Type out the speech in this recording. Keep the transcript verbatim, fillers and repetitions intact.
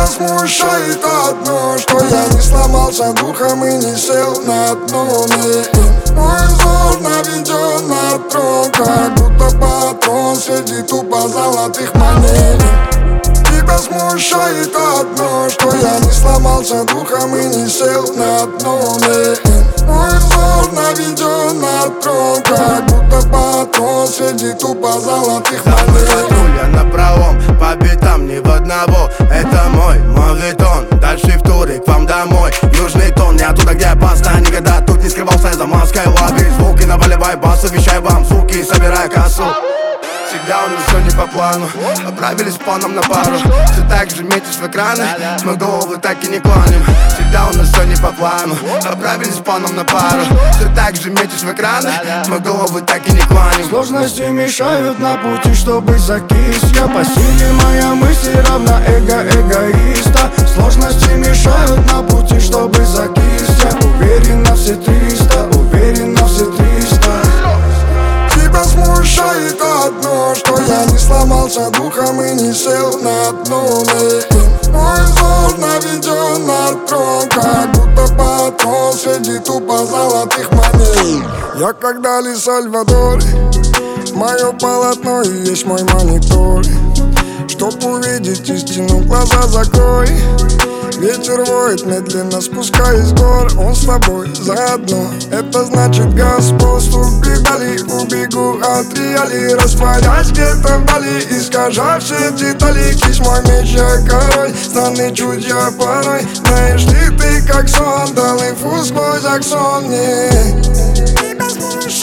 Тебя смущает одно, что я не сломался духом и не сел на дно. Мой взор наведен на трон, как будто патрон среди тупо золотых монет. Тебя смущает одно, что я не сломался духом и не сел на дно. Мой взор наведен на трон, как будто патрон среди тупо золотых монет. Я на правом, по битам ни в одного. Это мой мовитон, дальше в туре к вам домой. Южный тон, я туда, где опасно. Никогда тут не скрывался за маской лобби. Звуки наваливай бас, обещай вам, суки, собирай кассу. Всегда у нас все не по плану, отправились планом на пару. Все так же метишь в экраны, мы головы так и не клоним. Всегда у нас все не по плану, отправились планом на пару. Все так же метишь в экраны, мы головы так и не клоним. Сложности мешают на пути, чтобы закис. Я по силе, моя мысль равна эго эгоиста. Сложности мешают на пути, чтобы закис. Я уверен на все триста, уверен на все триста. Тебя смущает одно, что я не сломался духом и не сел на дно. Мой взор наведен на трон, как будто патрон среди тупо золотых монет. Я как Дали Сальвадор, мое полотно и есть мой монитор. Чтоб увидеть истину, глаза закрой. Ветер воет, медленно спускаясь с гор. Он с тобой заодно, это значит Господь. Убегали, убегу от реалий, растворясь где-то вдали, искажая все детали. Кись мой меч, я король, странный чуть я порой. Знаешь ли ты, как сон, дал инфу сквозь аксон мне. Тебя смущает